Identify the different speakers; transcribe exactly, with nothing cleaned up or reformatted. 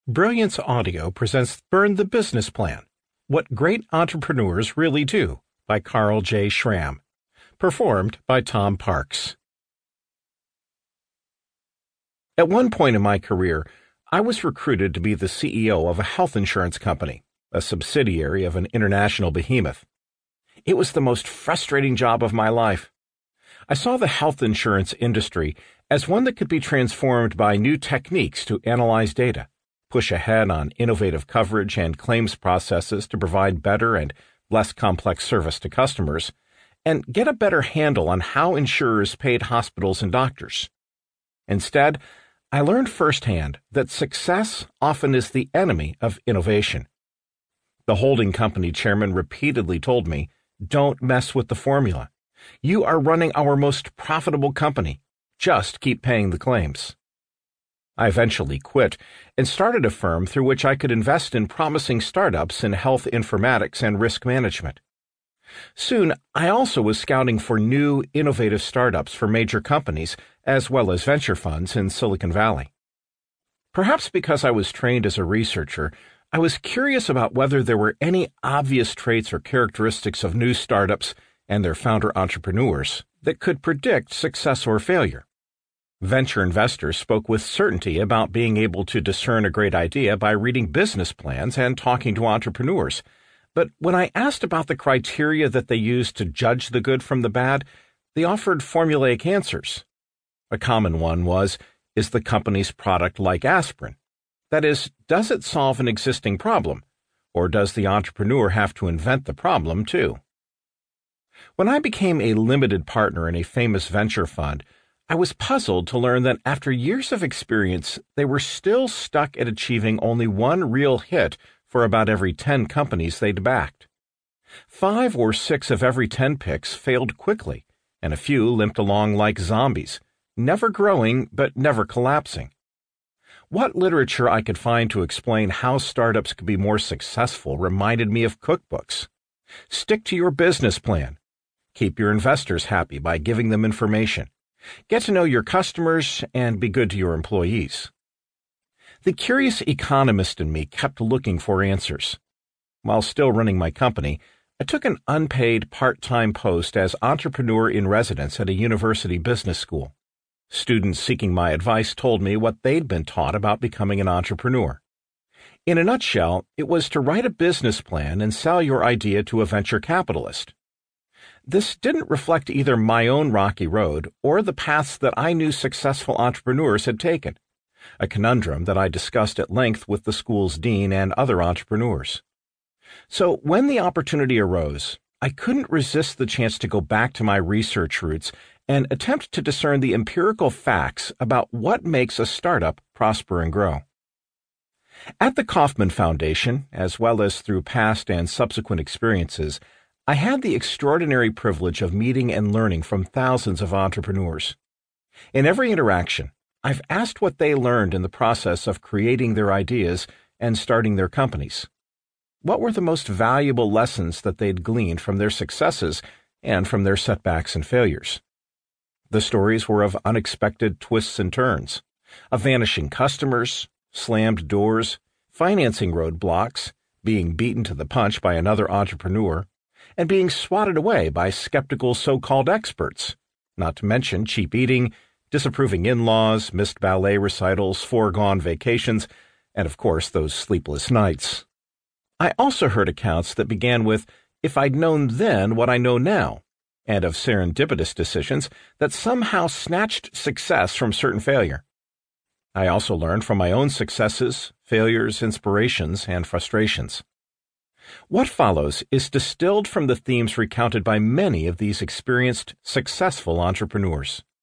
Speaker 1: Brilliance Audio presents Burn the Business Plan, What Great Entrepreneurs Really Do, by Carl J. Schramm. Performed by Tom Parks. At one point in my career, I was recruited to be the C E O of a health insurance company, a subsidiary of an international behemoth. It was the most frustrating job of my life. I saw the health insurance industry as one that could be transformed by new techniques to analyze data, push ahead on innovative coverage and claims processes to provide better and less complex service to customers, and get a better handle on how insurers paid hospitals and doctors. Instead, I learned firsthand that success often is the enemy of innovation. The holding company chairman repeatedly told me, "Don't mess with the formula. You are running our most profitable company. Just keep paying the claims." I eventually quit and started a firm through which I could invest in promising startups in health informatics and risk management. Soon, I also was scouting for new, innovative startups for major companies, as well as venture funds in Silicon Valley. Perhaps because I was trained as a researcher, I was curious about whether there were any obvious traits or characteristics of new startups and their founder entrepreneurs that could predict success or failure. Venture investors spoke with certainty about being able to discern a great idea by reading business plans and talking to entrepreneurs. But when I asked about the criteria that they used to judge the good from the bad, they offered formulaic answers. A common one was, is the company's product like aspirin? That is, does it solve an existing problem? Or does the entrepreneur have to invent the problem too? When I became a limited partner in a famous venture fund, I was puzzled to learn that after years of experience, they were still stuck at achieving only one real hit for about every ten companies they'd backed. Five or six of every ten picks failed quickly, and a few limped along like zombies, never growing but never collapsing. What literature I could find to explain how startups could be more successful reminded me of cookbooks. Stick to your business plan. Keep your investors happy by giving them information. Get to know your customers and be good to your employees. The curious economist in me kept looking for answers. While still running my company, I took an unpaid part-time post as entrepreneur in residence at a university business school. Students seeking my advice told me what they'd been taught about becoming an entrepreneur. In a nutshell, it was to write a business plan and sell your idea to a venture capitalist. This didn't reflect either my own rocky road or the paths that I knew successful entrepreneurs had taken, a conundrum that I discussed at length with the school's dean and other entrepreneurs. So when the opportunity arose, I couldn't resist the chance to go back to my research roots and attempt to discern the empirical facts about what makes a startup prosper and grow. At the Kauffman Foundation, as well as through past and subsequent experiences, I had the extraordinary privilege of meeting and learning from thousands of entrepreneurs. In every interaction, I've asked what they learned in the process of creating their ideas and starting their companies. What were the most valuable lessons that they'd gleaned from their successes and from their setbacks and failures? The stories were of unexpected twists and turns, of vanishing customers, slammed doors, financing roadblocks, being beaten to the punch by another entrepreneur, and being swatted away by skeptical so-called experts, not to mention cheap eating, disapproving in-laws, missed ballet recitals, foregone vacations, and of course those sleepless nights. I also heard accounts that began with, "If I'd known then what I know now," and of serendipitous decisions that somehow snatched success from certain failure. I also learned from my own successes, failures, inspirations, and frustrations. What follows is distilled from the themes recounted by many of these experienced, successful entrepreneurs.